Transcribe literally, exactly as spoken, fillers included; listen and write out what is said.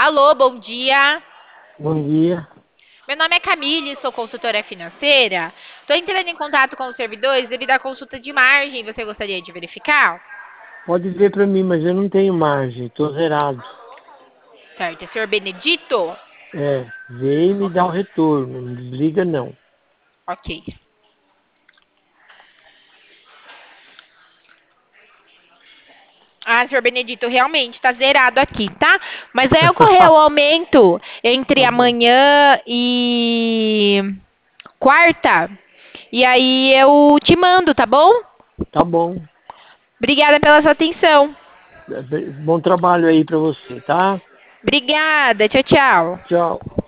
Alô, bom dia. Bom dia. Meu nome é Camille, sou consultora financeira. Estou entrando em contato com os servidores devido à consulta de margem. Você gostaria de verificar? Pode ver para mim, mas eu não tenho margem, estou zerado. Certo, é senhor Benedito? É, vê e me dá o retorno, não desliga não. Ok. Ah, senhor Benedito, realmente está zerado aqui, tá? Mas vai ocorrer o aumento entre Tá bom, amanhã e quarta. E aí eu te mando, tá bom? tá bom. Obrigada pela sua atenção. É, bem- Bom trabalho aí para você, tá? Obrigada, tchau, tchau. Tchau.